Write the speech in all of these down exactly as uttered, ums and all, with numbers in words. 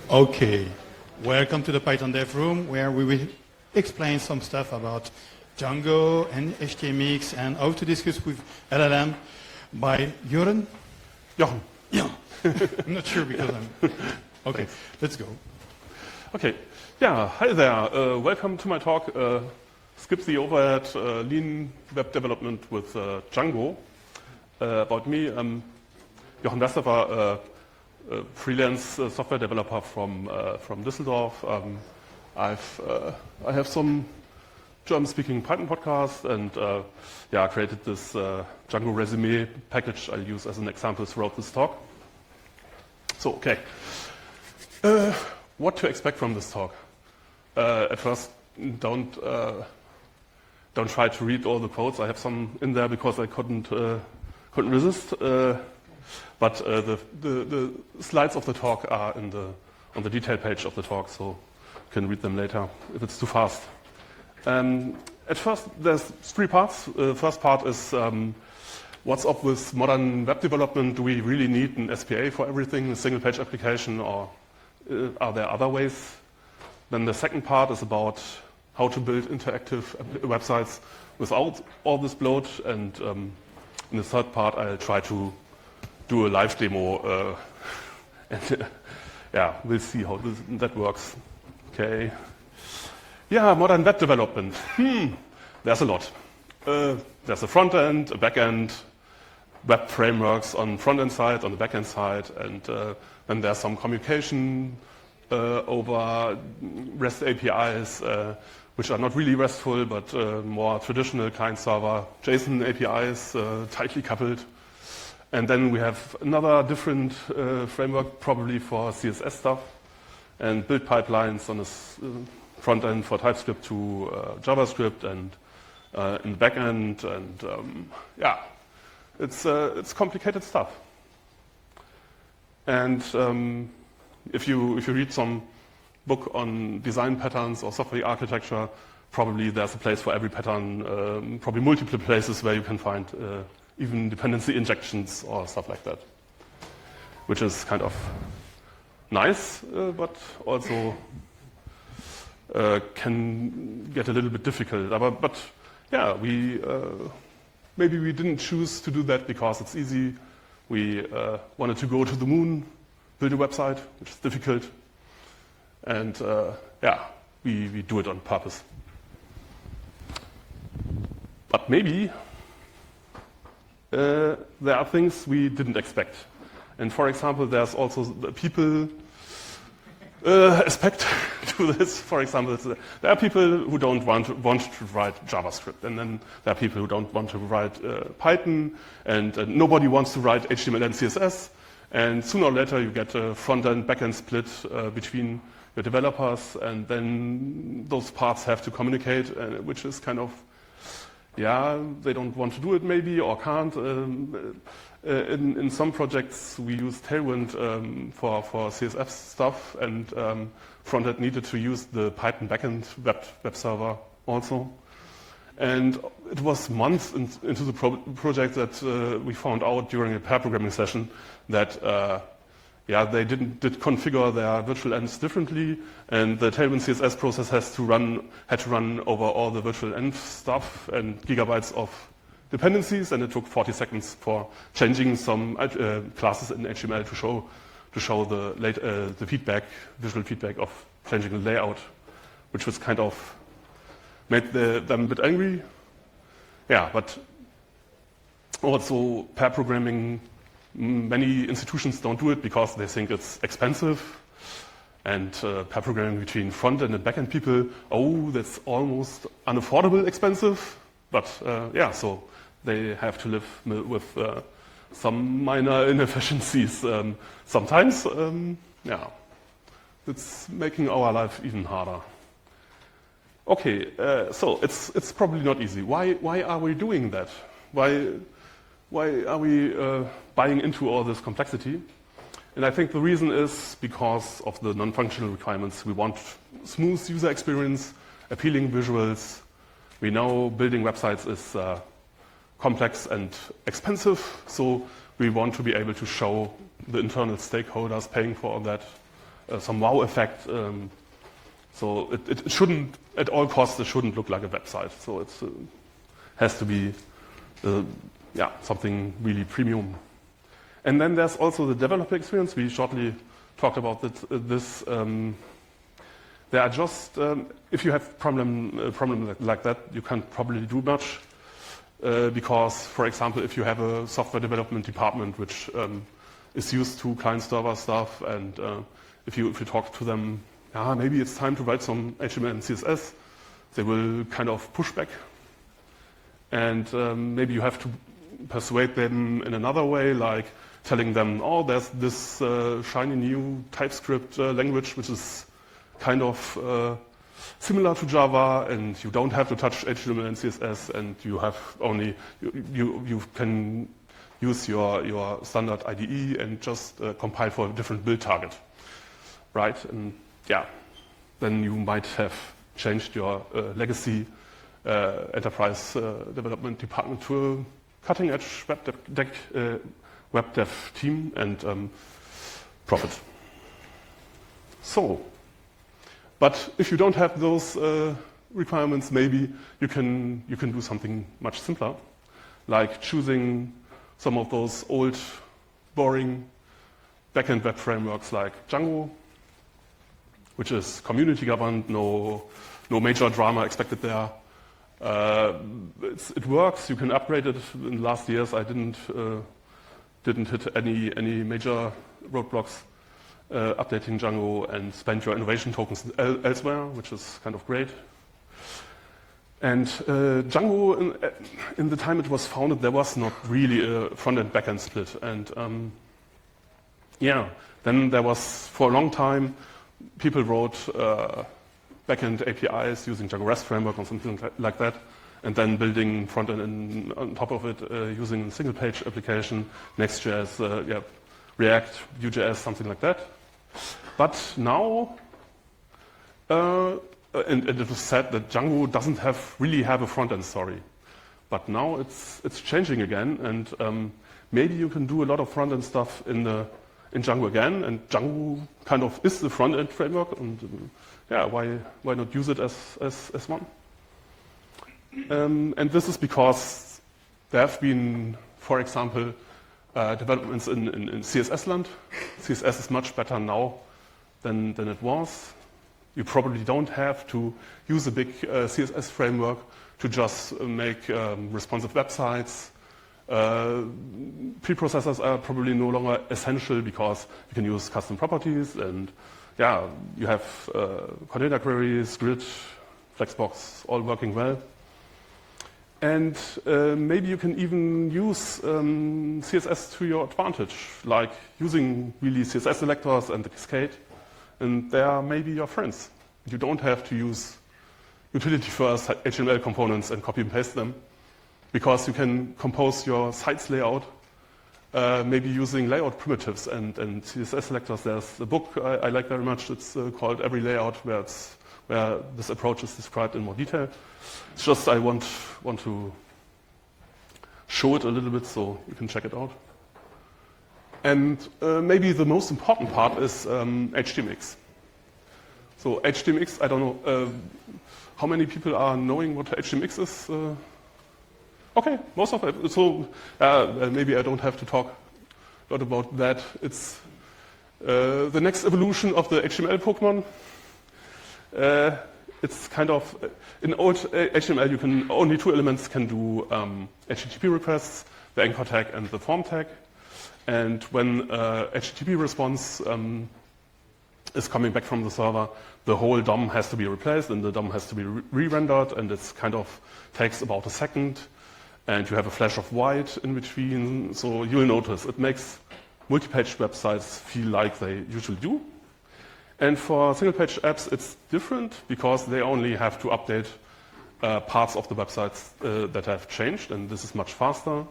Okay, welcome to the Python Dev Room, where we will explain some stuff about Django and H T M X and how to discuss with L L M by Joren. Jochen. Yeah. I'm not sure because I'm... Okay, let's go. Okay, yeah, hi there. Uh, welcome to my talk, uh, Skip the Overhead, uh, Lean Web Development with uh, Django. Uh, about me, I'm Jochen Westerfer, uh, a freelance uh, software developer from uh, from Düsseldorf. Um, I've uh, I have some German-speaking Python podcasts, and uh, yeah, I created this uh, Django resume package I'll use as an example throughout this talk. So, okay, uh, what to expect from this talk? Uh, at first, don't uh, don't try to read all the quotes. I have some in there because I couldn't uh, couldn't resist. Uh, But uh, the, the, the slides of the talk are in the, on the detail page of the talk, so you can read them later if it's too fast. Um, at first, there's three parts. Uh, the first part is um, what's up with modern web development? Do we really need an S P A for everything, a single-page application, or uh, are there other ways? Then the second part is about how to build interactive websites without all this bloat. And um, in the third part, I'll try to do a live demo, uh, and uh, yeah, we'll see how this, that works. Okay. Yeah, modern web development. Hmm, there's a lot. Uh, there's a front end, a back end, web frameworks on front end side, on the back end side, and uh, then there's some communication uh, over REST A P Is, uh, which are not really RESTful, but uh, more traditional client server JSON A P Is, uh, tightly coupled. And then we have another different uh, framework, probably for C S S stuff, and build pipelines on the uh, front end for TypeScript to uh, JavaScript, and uh, in the back end, and um, yeah, it's uh, it's complicated stuff. And um, if you if you read some book on design patterns or software architecture, probably there's a place for every pattern, um, probably multiple places where you can find Uh, even dependency injections or stuff like that, which is kind of nice, uh, but also uh, can get a little bit difficult. But, but yeah, we uh, maybe we didn't choose to do that because it's easy. We uh, wanted to go to the moon, build a website, which is difficult, and uh, yeah, we, we do it on purpose. But maybe Uh, there are things we didn't expect. And for example, there's also the people uh, aspect to this. For example, there are people who don't want to, want to write JavaScript, and then there are people who don't want to write uh, Python, and uh, nobody wants to write H T M L and C S S. And sooner or later, you get a front-end, back-end split uh, between your developers, and then those parts have to communicate, uh, which is kind of yeah, they don't want to do it maybe or can't. Um, uh, in, in some projects, we use Tailwind um, for, for C S S stuff, and um, Frontend needed to use the Python backend web, web server also. And it was months in, into the pro project that uh, we found out during a pair programming session that uh, yeah, they didn't did configure their virtual ends differently, and the Tailwind C S S process has to run had to run over all the virtual end stuff and gigabytes of dependencies, and it took forty seconds for changing some uh, classes in H T M L to show to show the late uh, the feedback, visual feedback of changing the layout, which was kind of made the, them a bit angry. Yeah, but also pair programming. Many institutions don't do it because they think it's expensive, and uh, pair programming between front-end and back-end people, oh, that's almost unaffordable expensive. But uh, yeah, so they have to live with uh, some minor inefficiencies um, sometimes. Um, yeah, it's making our life even harder. Okay, uh, so it's it's probably not easy. Why why are we doing that? Why? Why are we uh, buying into all this complexity? And I think the reason is because of the non-functional requirements. We want smooth user experience, appealing visuals. We know building websites is uh, complex and expensive, so we want to be able to show the internal stakeholders paying for all that uh, some wow effect. Um, so it, it shouldn't, at all costs, it shouldn't look like a website. So it uh, has to be, uh, yeah, something really premium. And then there's also the developer experience. We shortly talked about that, uh, this. Um, there are just, um, if you have problem, a problem like that, you can't probably do much. Uh, because, for example, if you have a software development department which um, is used to client-server stuff, and uh, if you if you talk to them, ah, maybe it's time to write some H T M L and C S S, they will kind of push back. And um, maybe you have to persuade them in another way, like telling them, oh, there's this uh, shiny new TypeScript uh, language which is kind of uh, similar to Java, and you don't have to touch H T M L and C S S, and you have only you you, you can use your your standard I D E and just uh, compile for a different build target, right? And yeah, then you might have changed your uh, legacy uh, enterprise uh, development department to a cutting-edge web dev, dev, uh, web dev team and um, profit. So. But if you don't have those uh, requirements, maybe you can you can do something much simpler, like choosing some of those old, boring backend web frameworks like Django, which is community governed, no no major drama expected there. Uh, it's, it works. You can upgrade it. In the last years, I didn't uh, didn't hit any any major roadblocks. Uh, updating Django and spend your innovation tokens el elsewhere, which is kind of great. And uh, Django, in, in the time it was founded, there was not really a front-end, back-end split. And um, yeah, then there was, for a long time, people wrote uh, back-end A P Is using Django REST framework or something like that, and then building front-end on top of it uh, using a single-page application, Next.js, uh, yeah, React, Vue.js, something like that. But now, uh, and, and it was said that Django doesn't have really have a front-end story. But now it's it's changing again, and um, maybe you can do a lot of front-end stuff in the in Django again. And Django kind of is the front-end framework, and um, yeah, why why not use it as as as one? Um, and this is because there have been, for example, Uh, developments in, in, in C S S land. C S S is much better now than, than it was. You probably don't have to use a big uh, C S S framework to just uh, make um, responsive websites. Uh, preprocessors are probably no longer essential because you can use custom properties, and yeah, you have uh, container queries, grid, Flexbox, all working well. And uh, maybe you can even use um, C S S to your advantage, like using really C S S selectors and the Cascade, and they are maybe your friends. You don't have to use utility-first H T M L components and copy and paste them, because you can compose your site's layout, uh, maybe using layout primitives and, and C S S selectors. There's a book I, I like very much. It's uh, called Every Layout, where it's where this approach is described in more detail. It's just I want, want to show it a little bit so you can check it out. And uh, maybe the most important part is um, H T M X. So H T M X, I don't know, uh, how many people are knowing what H T M X is? Uh, okay, most of it. So uh, maybe I don't have to talk a lot about that. It's uh, the next evolution of the H T M L Pokemon. Uh, it's kind of, in old H T M L, you can, only two elements can do um, H T T P requests, the anchor tag and the form tag. And when uh, H T T P response um, is coming back from the server, the whole D O M has to be replaced and the D O M has to be re-rendered, and it's kind of takes about a second. And you have a flash of white in between, so you'll notice it makes multi-page websites feel like they usually do. And for single-page apps, it's different because they only have to update uh, parts of the websites uh, that have changed, and this is much faster.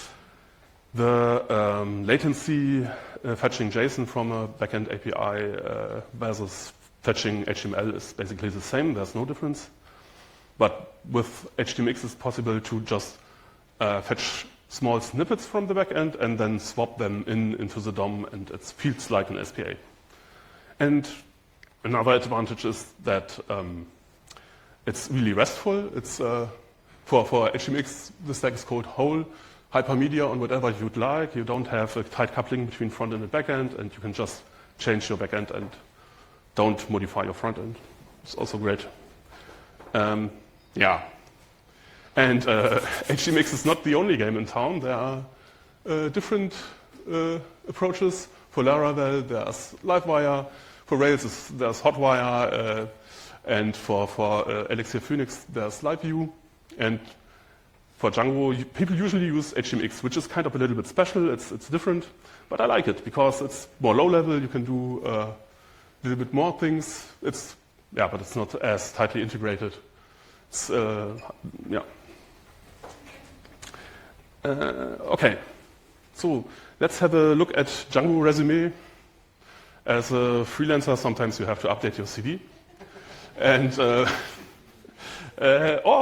The um, latency uh, fetching JSON from a backend A P I uh, versus fetching H T M L is basically the same. There's no difference. But with H T M X, it's possible to just uh, fetch small snippets from the backend and then swap them in into the D O M, and it feels like an S P A. And another advantage is that um, it's really restful. It's uh, for, for H T M X, the stack is called whole, hypermedia on whatever you'd like. You don't have a tight coupling between front end and back end, and you can just change your back end and don't modify your front end. It's also great. Um, yeah. And uh, H T M X is not the only game in town. There are uh, different uh, approaches. For Laravel, there's Livewire. For Rails, there's Hotwire. Uh, and for, for uh, Elixir Phoenix, there's LiveView. And for Django, you, people usually use H T M X, which is kind of a little bit special. It's, it's different. But I like it because it's more low level. You can do uh, a little bit more things. It's, yeah, but it's not as tightly integrated. It's, uh, yeah. Uh, okay, so let's have a look at Django resume. As a freelancer, sometimes you have to update your C V. And uh, uh, or